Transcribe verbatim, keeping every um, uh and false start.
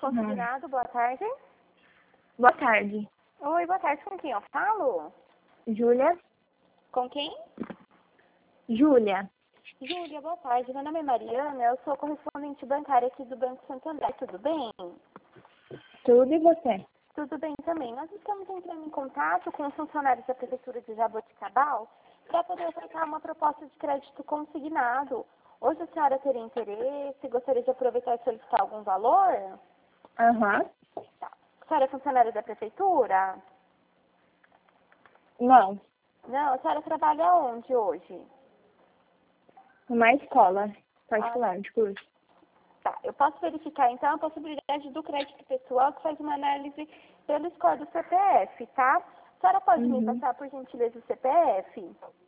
Consignado, boa tarde. Boa tarde. Oi, boa tarde. Com quem eu falo? Júlia? Com quem? Júlia. Júlia, boa tarde. Meu nome é Mariana, eu sou correspondente bancária aqui do Banco Santander. Tudo bem? Tudo e você? Tudo bem também. Nós estamos entrando em contato com os funcionários da Prefeitura de Jaboticabal para poder ofertar uma proposta de crédito consignado. Hoje a senhora teria interesse? Gostaria de aproveitar e solicitar algum valor? Aham. Tá. A senhora é funcionária da Prefeitura? Não. Não, a senhora trabalha onde hoje? Numa escola particular de curso. Tá, eu posso verificar então a possibilidade do crédito pessoal que faz uma análise pelo score do C P F, tá? A senhora pode me Uhum. passar, por gentileza, o C P F?